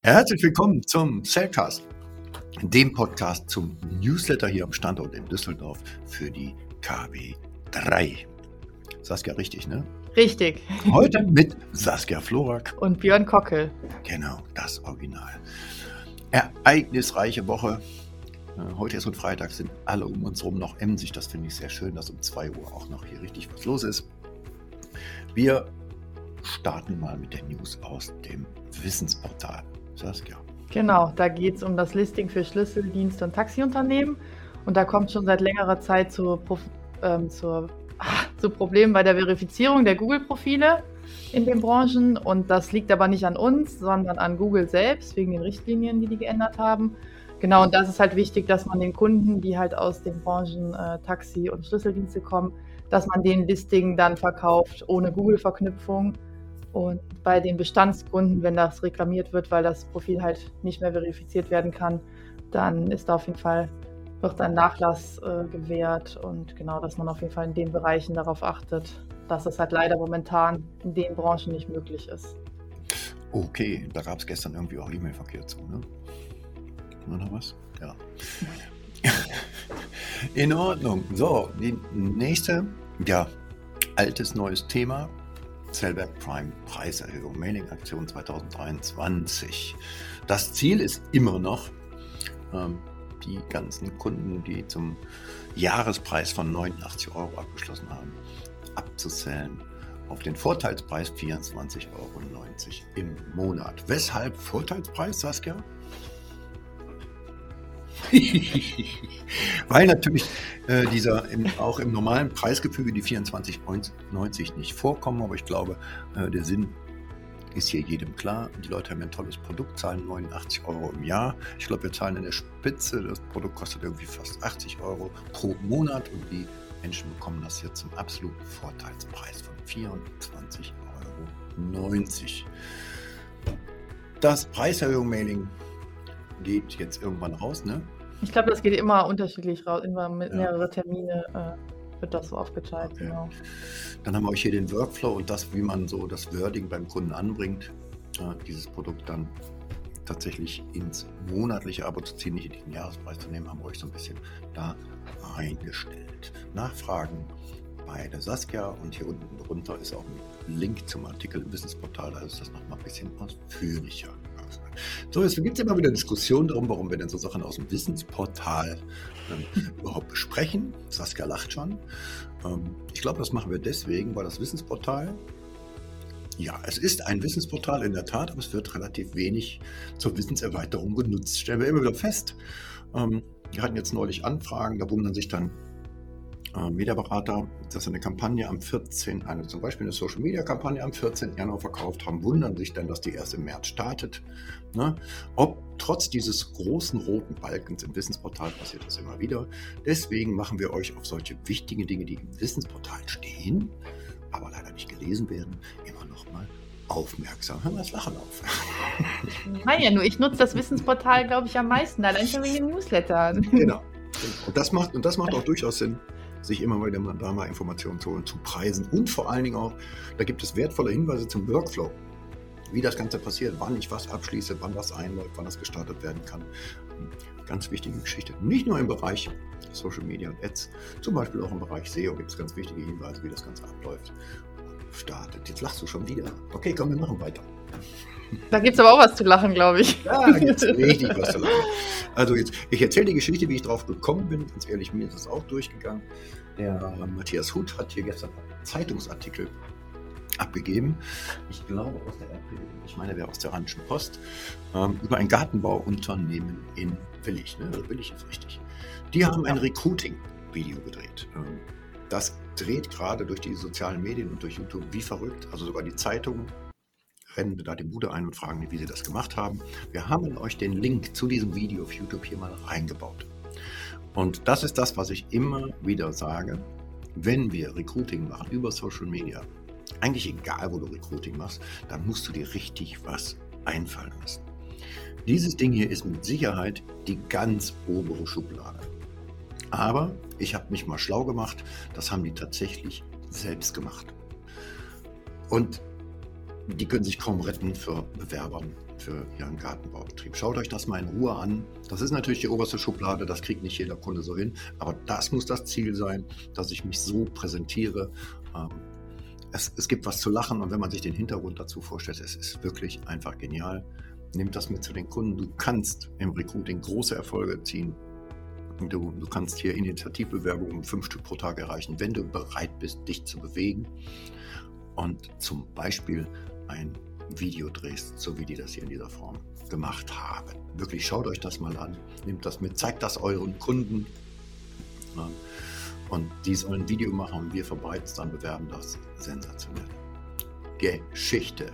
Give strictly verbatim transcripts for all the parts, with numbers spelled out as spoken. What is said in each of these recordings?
Herzlich willkommen zum Cellcast, dem Podcast zum Newsletter hier am Standort in Düsseldorf für die K W drei. Saskia, richtig, ne? Richtig. Heute mit Saskia Florak. Und Björn Kockel. Genau, das Original. Ereignisreiche Woche. Heute ist und Freitag, sind alle um uns herum noch emsig. Das finde ich sehr schön, dass um zwei Uhr auch noch hier richtig was los ist. Wir starten mal mit der News aus dem Wissensportal. Saskia. Genau, da geht es um das Listing für Schlüsseldienste und Taxiunternehmen. Und da kommt schon seit längerer Zeit zu, ähm, zur, ah, zu Problemen bei der Verifizierung der Google-Profile in den Branchen. Und das liegt aber nicht an uns, sondern an Google selbst, wegen den Richtlinien, die die geändert haben. Genau, und das ist halt wichtig, dass man den Kunden, die halt aus den Branchen äh, Taxi und Schlüsseldienste kommen, dass man den Listing dann verkauft ohne Google-Verknüpfung. Und bei den Bestandskunden, wenn das reklamiert wird, weil das Profil halt nicht mehr verifiziert werden kann, dann ist da auf jeden Fall, wird ein Nachlass äh, gewährt. Und genau, dass man auf jeden Fall in den Bereichen darauf achtet, dass es halt leider momentan in den Branchen nicht möglich ist. Okay, da gab es gestern irgendwie auch E-Mail-Verkehr zu, ne? Nur noch was? Ja. In Ordnung. So, die nächste, ja, altes, neues Thema. Zellwerk Prime Preiserhöhung, Mailing-Aktion zwanzig dreiundzwanzig. Das Ziel ist immer noch, ähm, die ganzen Kunden, die zum Jahrespreis von neunundachtzig Euro abgeschlossen haben, abzuzählen auf den Vorteilspreis vierundzwanzig Euro neunzig im Monat. Weshalb Vorteilspreis, Saskia? Weil natürlich äh, dieser im, auch im normalen Preisgefüge die vierundzwanzig Euro neunzig nicht vorkommen, aber ich glaube, äh, der Sinn ist hier jedem klar. Die Leute haben ein tolles Produkt, zahlen neunundachtzig Euro im Jahr. Ich glaube, wir zahlen in der Spitze, das Produkt kostet irgendwie fast achtzig Euro pro Monat und die Menschen bekommen das hier zum absoluten Vorteilspreis von vierundzwanzig Euro neunzig. Das Preiserhöhung-Mailing geht jetzt irgendwann raus, ne? Ich glaube, das geht immer unterschiedlich raus, immer mit Ja. mehrere Termine äh, wird das so aufgeteilt. Okay. Genau. Dann haben wir euch hier den Workflow und das, wie man so das Wording beim Kunden anbringt, äh, dieses Produkt dann tatsächlich ins monatliche Abo zu ziehen, nicht in den Jahrespreis zu nehmen, haben wir euch so ein bisschen da reingestellt. Nachfragen bei der Saskia und hier unten drunter ist auch ein Link zum Artikel im Wissensportal, da ist das nochmal ein bisschen ausführlicher. So, jetzt gibt es immer wieder Diskussionen darum, warum wir denn so Sachen aus dem Wissensportal ähm, überhaupt besprechen. Saskia lacht schon. Ähm, ich glaube, das machen wir deswegen, weil das Wissensportal, ja, es ist ein Wissensportal in der Tat, aber es wird relativ wenig zur Wissenserweiterung genutzt. Stellen wir immer wieder fest. Ähm, wir hatten jetzt neulich Anfragen, da wundern sich dann äh, Mediaberater, dass eine Kampagne am vierzehnten, eine, zum Beispiel eine Social-Media-Kampagne am vierzehnten Januar verkauft haben, wundern sich dann, dass die erst im März startet. Ne? Ob trotz dieses großen roten Balkens im Wissensportal passiert das immer wieder. Deswegen machen wir euch auf solche wichtigen Dinge, die im Wissensportal stehen, aber leider nicht gelesen werden, immer noch mal aufmerksam. Hör mal das Lachen auf. Ich meine ja nur, ich nutze das Wissensportal, glaube ich, am meisten, allein schon wegen den Newslettern. Genau. Und das macht, und das macht auch durchaus Sinn, sich immer wieder mal da mal Informationen zu holen, zu Preisen und vor allen Dingen auch, da gibt es wertvolle Hinweise zum Workflow, wie das Ganze passiert, wann ich was abschließe, wann was einläuft, wann das gestartet werden kann. Ganz wichtige Geschichte. Nicht nur im Bereich Social Media und Ads, zum Beispiel auch im Bereich S E O gibt es ganz wichtige Hinweise, wie das Ganze abläuft. Startet. Jetzt lachst du schon wieder. Okay, komm, wir machen weiter. Da gibt es aber auch was zu lachen, glaube ich. Ja, da gibt es richtig was zu lachen. Also jetzt, ich erzähle die Geschichte, wie ich drauf gekommen bin. Ganz ehrlich, mir ist es auch durchgegangen. Der äh, Matthias Huth hat hier gestern einen Zeitungsartikel abgegeben. Ich glaube aus der, ich meine, der aus der Rheinischen Post, ähm, über ein Gartenbauunternehmen in Willich. Ne? Also Willich ist richtig. Die haben ein Recruiting-Video gedreht. Ähm, das dreht gerade durch die sozialen Medien und durch YouTube wie verrückt. Also sogar die Zeitungen rennen da die Bude ein und fragen, wie sie das gemacht haben. Wir haben euch den Link zu diesem Video auf YouTube hier mal reingebaut. Und das ist das, was ich immer wieder sage, wenn wir Recruiting machen über Social Media, eigentlich egal, wo du Recruiting machst, dann musst du dir richtig was einfallen lassen. Dieses Ding hier ist mit Sicherheit die ganz obere Schublade. Aber ich habe mich mal schlau gemacht, das haben die tatsächlich selbst gemacht. Und die können sich kaum retten für Bewerbern für Ihren Gartenbaubetrieb. Schaut euch das mal in Ruhe an. Das ist natürlich die oberste Schublade, das kriegt nicht jeder Kunde so hin, aber das muss das Ziel sein, dass ich mich so präsentiere. Ähm, es, es gibt was zu lachen und wenn man sich den Hintergrund dazu vorstellt, es ist wirklich einfach genial. Nehmt das mit zu den Kunden. Du kannst im Recruiting große Erfolge ziehen. Du, du kannst hier Initiativbewerbungen um fünf Stück pro Tag erreichen, wenn du bereit bist, dich zu bewegen und zum Beispiel ein Video drehst, so wie die das hier in dieser Form gemacht haben. Wirklich, schaut euch das mal an, nehmt das mit, zeigt das euren Kunden und die sollen ein Video machen und wir verbreiten es dann, bewerben das. Sensationell. Geschichte.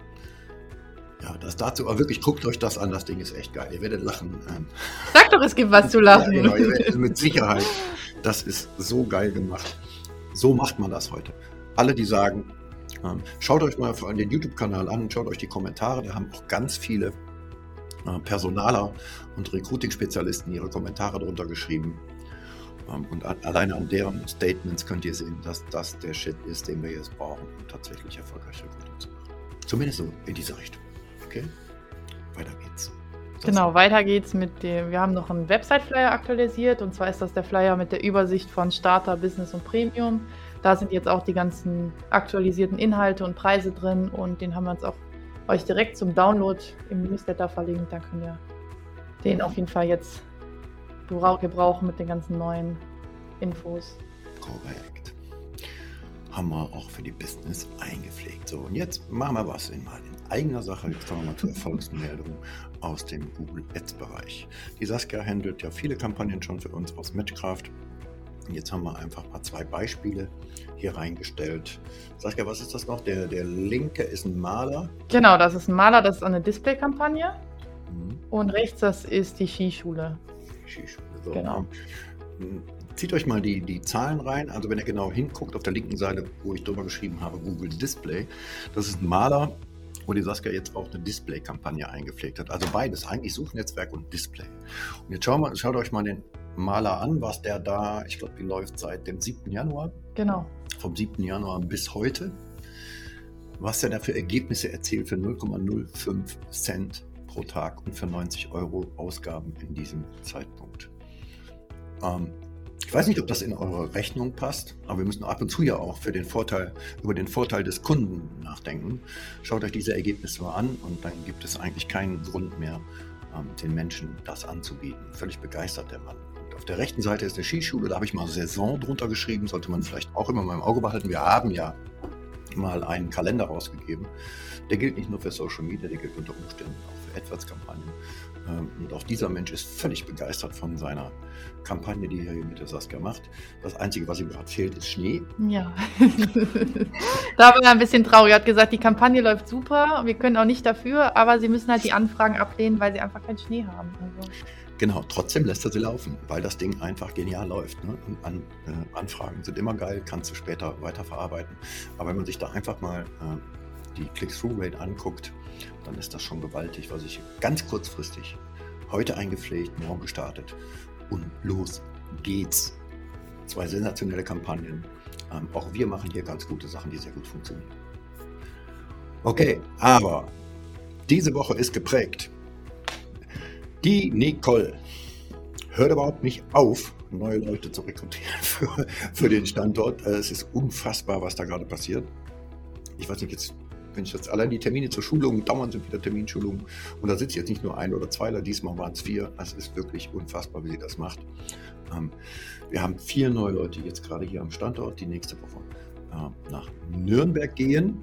Ja, das dazu, aber wirklich, guckt euch das an, das Ding ist echt geil. Ihr werdet lachen. Sag doch, es gibt was zu lachen. Ja, genau, ihr werdet, mit Sicherheit. Das ist so geil gemacht. So macht man das heute. Alle, die sagen, ähm, schaut euch mal vor allem den YouTube-Kanal an und schaut euch die Kommentare. Da haben auch ganz viele äh, Personaler und Recruiting-Spezialisten ihre Kommentare drunter geschrieben. Ähm, und a- alleine an deren Statements könnt ihr sehen, dass das der Shit ist, den wir jetzt brauchen, um tatsächlich erfolgreich Recruiting zu machen. Zumindest so in diese Richtung. Okay, weiter geht's. Das Genau, weiter geht's mit dem, wir haben noch einen Website-Flyer aktualisiert und zwar ist das der Flyer mit der Übersicht von Starter, Business und Premium. Da sind jetzt auch die ganzen aktualisierten Inhalte und Preise drin und den haben wir uns auch euch direkt zum Download im Newsletter verlinkt. Da könnt ihr den auf jeden Fall jetzt gebrau- gebrauchen mit den ganzen neuen Infos. korrekt. Haben wir auch für die Business eingepflegt. So, und jetzt machen wir was in, mal in eigener Sache. Jetzt kommen wir mal zur Erfolgsmeldung aus dem Google Ads-Bereich. Die Saskia handelt ja viele Kampagnen schon für uns aus Matchcraft. Und jetzt haben wir einfach mal zwei Beispiele hier reingestellt. Saskia, was ist das noch? Der, der linke ist ein Maler. Genau, das ist ein Maler, das ist eine Display-Kampagne Mhm. und rechts das ist die Skischule. Skischule. So. Genau. Ähm, Zieht euch mal die, die Zahlen rein. Also wenn ihr genau hinguckt, auf der linken Seite, wo ich drüber geschrieben habe, Google Display, das ist ein Maler, wo die Saskia jetzt auch eine Display-Kampagne eingepflegt hat. Also beides, eigentlich Suchnetzwerk und Display. Und jetzt schaut, mal, schaut euch mal den Maler an, was der da, ich glaube, die läuft seit dem siebten Januar, Genau. vom siebten Januar bis heute, was er da für Ergebnisse erzielt für null Komma null fünf Cent pro Tag und für neunzig Euro Ausgaben in diesem Zeitpunkt. Ähm, ich weiß nicht, ob das in eure Rechnung passt, aber wir müssen ab und zu ja auch für den Vorteil, über den Vorteil des Kunden nachdenken. Schaut euch diese Ergebnisse mal an und dann gibt es eigentlich keinen Grund mehr, ähm, den Menschen das anzubieten. Völlig begeistert der Mann. Und auf der rechten Seite ist eine Skischule, da habe ich mal Saison drunter geschrieben, sollte man vielleicht auch immer mal im Auge behalten. Wir haben ja mal einen Kalender rausgegeben. Der gilt nicht nur für Social Media, der gilt unter Umständen auch für AdWords-Kampagnen. Ähm, Und auch dieser Mensch ist völlig begeistert von seiner Kampagne, die er hier mit der Saskia macht. Das Einzige, was ihm gerade fehlt, ist Schnee. Ja. Da war er ein bisschen traurig. Er hat gesagt, die Kampagne läuft super, wir können auch nicht dafür, aber sie müssen halt die Anfragen ablehnen, weil sie einfach keinen Schnee haben. Also, Genau, trotzdem lässt er sie laufen, weil das Ding einfach genial läuft. Ne? Und an, äh, Anfragen sind immer geil, kannst du später weiterverarbeiten. Aber wenn man sich da einfach mal äh, die Click-Through-Rate anguckt, dann ist das schon gewaltig, was ich ganz kurzfristig heute eingepflegt, morgen gestartet und los geht's. Zwei sensationelle Kampagnen. Ähm, auch wir machen hier ganz gute Sachen, die sehr gut funktionieren. Okay, aber diese Woche ist geprägt. Die Nicole hört überhaupt nicht auf, neue Leute zu rekrutieren für, für den Standort. Äh, Es ist unfassbar, was da gerade passiert. Ich weiß nicht, jetzt, wenn ich jetzt allein die Termine zur Schulung, dauernd sind wieder Terminschulungen und da sitzt jetzt nicht nur ein oder zwei, diesmal waren es vier. Es ist wirklich unfassbar, wie sie das macht. Ähm, Wir haben vier neue Leute jetzt gerade hier am Standort, die nächste Woche äh, nach Nürnberg gehen.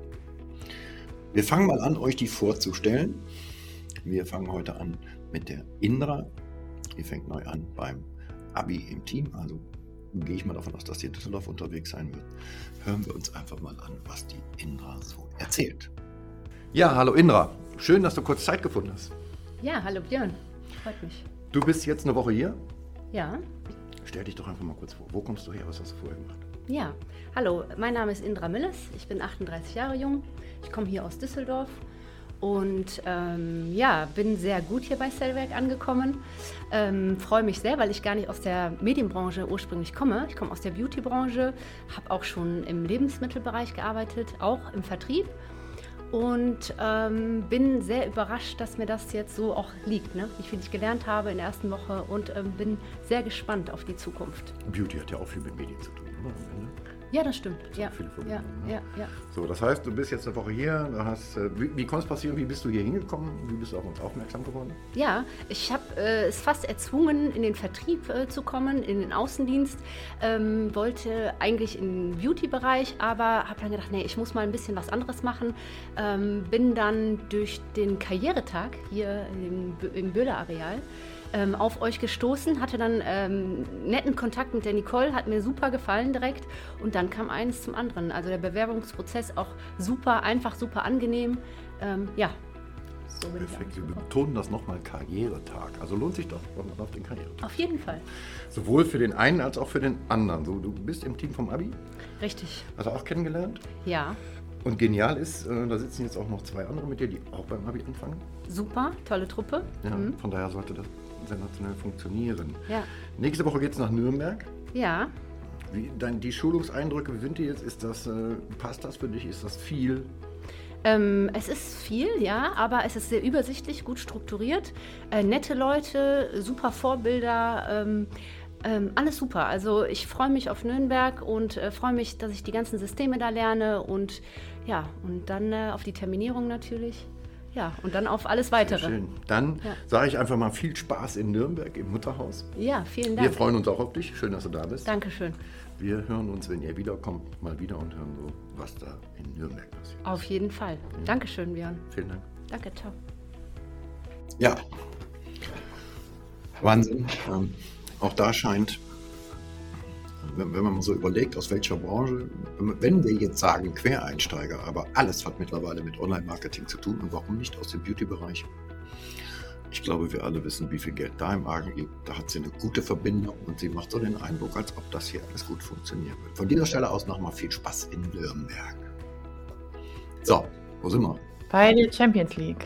Wir fangen mal an, euch die vorzustellen. Wir fangen heute an mit der Indra. Die fängt neu an beim Abi im Team. Also gehe ich mal davon aus, dass die in Düsseldorf unterwegs sein wird. Hören wir uns einfach mal an, was die Indra so erzählt. Ja, hallo Indra. Schön, dass du kurz Zeit gefunden hast. Ja, hallo Björn. Freut mich. Du bist jetzt eine Woche hier. Ja, Stell dich doch einfach mal kurz vor. Wo kommst du her? Was hast du vorher gemacht? ja. Hallo, mein Name ist Indra Milles. Ich bin achtunddreißig Jahre jung. Ich komme hier aus Düsseldorf und ähm, ja, bin sehr gut hier bei Sellwerk angekommen. Ähm, freue mich sehr, weil ich gar nicht aus der Medienbranche ursprünglich komme. Ich komme aus der Beautybranche, habe auch schon im Lebensmittelbereich gearbeitet, auch im Vertrieb. und ähm, bin sehr überrascht, dass mir das jetzt so auch liegt, ne? Wie viel ich gelernt habe in der ersten Woche und ähm, bin sehr gespannt auf die Zukunft. Beauty hat ja auch viel mit Medien zu tun, oder? Am Ende? Ja, das stimmt. Das Ja. viele Ja, Verbindungen, ne? ja, ja. So, das heißt, du bist jetzt eine Woche hier. Du hast, äh, wie wie konnte es passieren? Wie bist du hier hingekommen? Wie bist du auf uns aufmerksam geworden? Ja, ich habe äh, es fast erzwungen, in den Vertrieb äh, zu kommen, in den Außendienst. Ähm, wollte eigentlich in den Beauty-Bereich, aber habe dann gedacht, nee, ich muss mal ein bisschen was anderes machen. Ähm, bin dann durch den Karrieretag hier im, Bö- im Böhler-Areal ähm, auf euch gestoßen, hatte dann ähm, netten Kontakt mit der Nicole, hat mir super gefallen direkt und dann kam eins zum anderen. Also der Bewerbungsprozess auch super einfach, super angenehm. Ähm, ja, so bin ich Perfekt. Wir auch. betonen das nochmal, Karrieretag. Also lohnt sich doch auf den Karrieretag. Auf jeden Fall, Sowohl für den einen als auch für den anderen. So, du bist im Team vom Abi, richtig. hast du auch kennengelernt. Ja, Und genial ist, äh, da sitzen jetzt auch noch zwei andere mit dir, die auch beim Abi anfangen. super, tolle Truppe. Ja, Mhm. Von daher sollte das sensationell funktionieren. Ja, Nächste Woche geht es nach Nürnberg. ja. Wie, dein, die Schulungseindrücke, wie sind die jetzt? Ist das, äh, passt das für dich? Ist das viel? Ähm, es ist viel, ja, aber es ist sehr übersichtlich, gut strukturiert. Äh, nette Leute, super Vorbilder, ähm, ähm, alles super. Also ich freue mich auf Nürnberg und äh, freue mich, dass ich die ganzen Systeme da lerne und ja, und dann äh, auf die Terminierung natürlich. Ja, und dann auf alles Sehr Weitere. schön. Dann Ja. sage ich einfach mal viel Spaß in Nürnberg im Mutterhaus. Ja, vielen Wir Dank. freuen uns auch auf dich. Schön, dass du da bist. Dankeschön. Wir hören uns, wenn ihr wiederkommt, mal wieder und hören so, was da in Nürnberg passiert. Auf jeden Fall. Dankeschön, Björn. Vielen Dank. Danke, ciao. Ja, Wahnsinn. Ähm, auch da scheint, wenn, wenn man mal so überlegt, aus welcher Branche, wenn wir jetzt sagen Quereinsteiger, aber alles hat mittlerweile mit Online-Marketing zu tun und warum nicht aus dem Beauty-Bereich? Ich glaube, wir alle wissen, wie viel Geld da im Argen liegt. Da hat sie eine gute Verbindung und sie macht so den Eindruck, als ob das hier alles gut funktionieren wird. Von dieser Stelle aus nochmal viel Spaß in Nürnberg. So, wo sind wir? Bei der Champions League.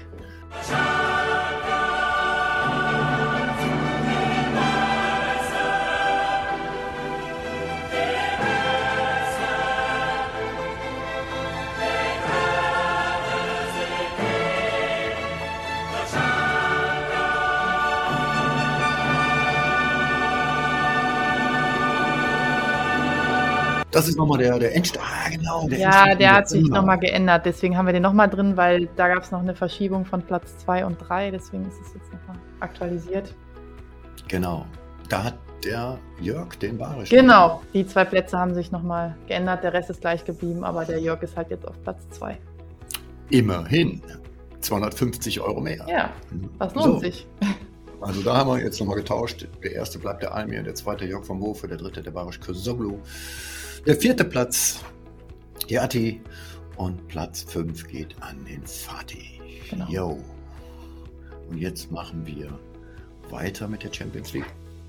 Das ist nochmal der, der Endstand. Ah, genau. Der Ja, Endstand der im hat sich Dezember. nochmal geändert. Deswegen haben wir den nochmal drin, weil da gab es noch eine Verschiebung von Platz zwei und drei. Deswegen ist es jetzt nochmal aktualisiert. Genau. Da hat der Jörg den Barisch. Genau, die zwei Plätze haben sich nochmal geändert. Der Rest ist gleich geblieben, aber der Jörg ist halt jetzt auf Platz zwei. Immerhin. zweihundertfünfzig Euro mehr. Ja, das lohnt So. sich. Also da haben wir jetzt nochmal getauscht. Der erste bleibt der Almir, der zweite Jörg vom Hofe, der dritte der Barisch Kösoglu. Der vierte Platz, die Atti. Und Platz fünf geht an den Fatih. Genau. Jo. Und jetzt machen wir weiter mit der Champions League.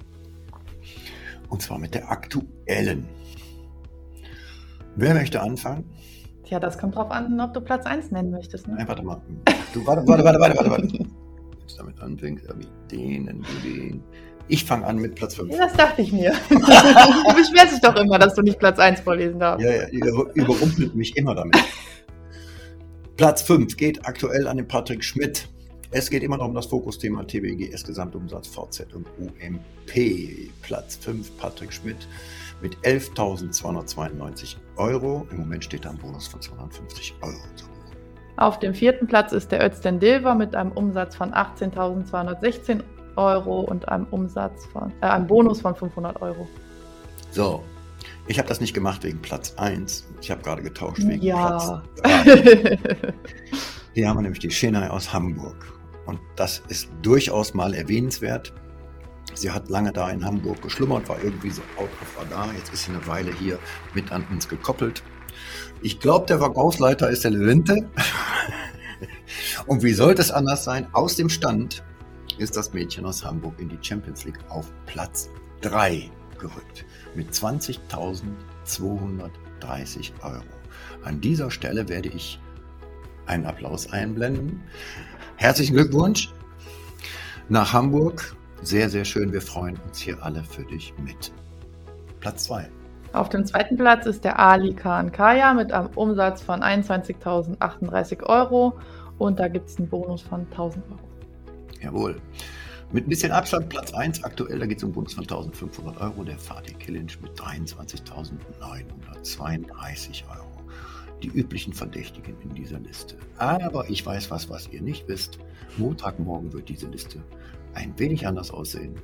Und zwar mit der aktuellen. Wer möchte anfangen? Tja, das kommt drauf an, ob du Platz eins nennen möchtest. Ne? Nein, warte mal. Du, warte, warte, warte, warte, warte, warte. Wenn du damit anfängst, ja, wie den, du den. Ich fange an mit Platz fünf. Ja, das dachte ich mir. Du beschwerst dich doch immer, dass du nicht Platz eins vorlesen darfst. Ja, ja, ihr überrumpelt mich immer damit. Platz fünf geht aktuell an den Patrick Schmidt. Es geht immer noch um das Fokusthema T B G S Gesamtumsatz, V Z und U M P. Platz fünf Patrick Schmidt mit elftausendzweihundertzweiundneunzig Euro. Im Moment steht da ein Bonus von zweihundertfünfzig Euro. Auf dem vierten Platz ist der Özden Dilver mit einem Umsatz von achtzehntausendzweihundertsechzehn Euro und einem Umsatz von, äh, einem Bonus von fünfhundert Euro. So, ich habe das nicht gemacht wegen Platz eins. Ich habe gerade getauscht wegen Ja. Platz drei. Hier haben wir nämlich die Schenay aus Hamburg. Und das ist durchaus mal erwähnenswert. Sie hat lange da in Hamburg geschlummert, war irgendwie so out of radar. Jetzt ist sie eine Weile hier mit an uns gekoppelt. Ich glaube, der Verkaufsleiter ist der Levente. Und wie sollte es anders sein? Aus dem Stand ist das Mädchen aus Hamburg in die Champions League auf Platz drei gerückt. Mit zwanzigtausendzweihundertdreißig Euro. An dieser Stelle werde ich einen Applaus einblenden. Herzlichen Glückwunsch nach Hamburg. Sehr, sehr schön. Wir freuen uns hier alle für dich mit. Platz zwei. Auf dem zweiten Platz ist der Ali Khan Kaya mit einem Umsatz von einundzwanzigtausendachtunddreißig Euro und da gibt es einen Bonus von tausend Euro. Jawohl. Mit ein bisschen Abstand Platz eins aktuell, da geht es um Bonus von eintausendfünfhundert Euro, der Fatih Kilinc mit dreiundzwanzigtausendneunhundertzweiunddreißig Euro. Die üblichen Verdächtigen in dieser Liste. Aber ich weiß was, was ihr nicht wisst. Montagmorgen wird diese Liste ein wenig anders aussehen.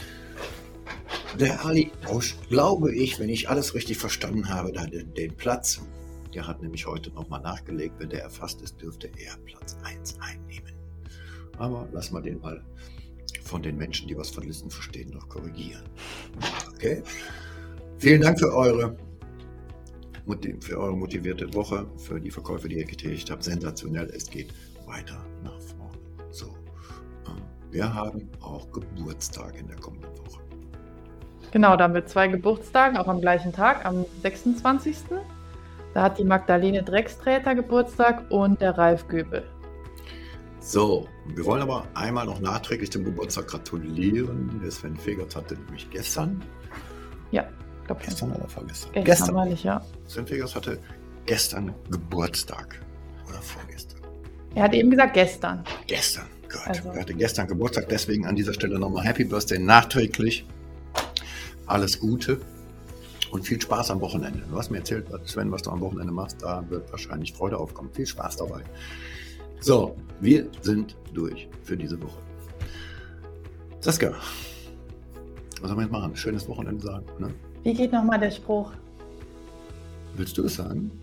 Der Ali Bausch, glaube ich, wenn ich alles richtig verstanden habe, da den, den Platz, der hat nämlich heute nochmal nachgelegt, wenn der erfasst ist, dürfte er Platz eins einnehmen. Aber lassen wir den mal von den Menschen, die was von Listen verstehen, noch korrigieren. Okay? Vielen Dank für eure, für eure motivierte Woche, für die Verkäufe, die ihr getätigt habt. Sensationell, es geht weiter nach vorne. So, wir haben auch Geburtstag in der kommenden Woche. Genau, da haben wir zwei Geburtstage, auch am gleichen Tag, am sechsundzwanzigsten Da hat die Magdalene Drecksträter Geburtstag und der Ralf Göbel. So, wir wollen aber einmal noch nachträglich zum Geburtstag gratulieren. Der Sven Fegert hatte nämlich gestern. Ja, ich glaube gestern oder vorgestern? Gestern, gestern. Meine ich, ja. Sven Fegert hatte gestern Geburtstag. Oder vorgestern? Er hat eben gesagt gestern. Gestern, gut. Also. Er hatte gestern Geburtstag, deswegen an dieser Stelle nochmal Happy Birthday nachträglich. Alles Gute und viel Spaß am Wochenende. Du hast mir erzählt, Sven, was du am Wochenende machst, da wird wahrscheinlich Freude aufkommen. Viel Spaß dabei. So, wir sind durch für diese Woche. Saskia, was sollen wir jetzt machen? Schönes Wochenende sagen, ne? Wie geht nochmal der Spruch? Willst du es sagen?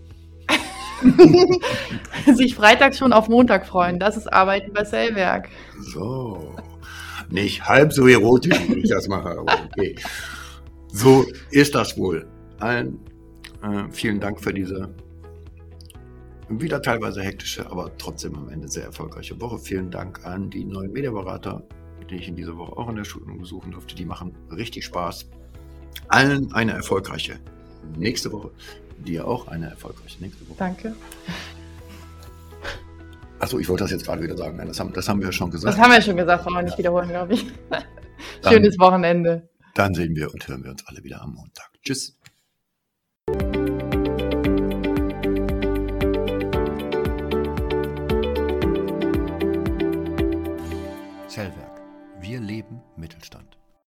Sich Freitag schon auf Montag freuen, das ist Arbeiten bei Sellwerk. So, nicht halb so erotisch, wie ich das mache, aber okay. So ist das wohl. Allen äh, vielen Dank für diese wieder teilweise hektische, aber trotzdem am Ende sehr erfolgreiche Woche. Vielen Dank an die neuen Mediaberater, die ich in dieser Woche auch in der Schulung besuchen durfte. Die machen richtig Spaß. Allen eine erfolgreiche nächste Woche. Dir auch eine erfolgreiche nächste Woche. Danke. Achso, ich wollte das jetzt gerade wieder sagen. Nein, das haben, das haben wir ja schon gesagt. Das haben wir schon gesagt, wollen wir nicht wiederholen, glaube ich. Schönes Wochenende. Dann sehen wir und hören wir uns alle wieder am Montag. Tschüss.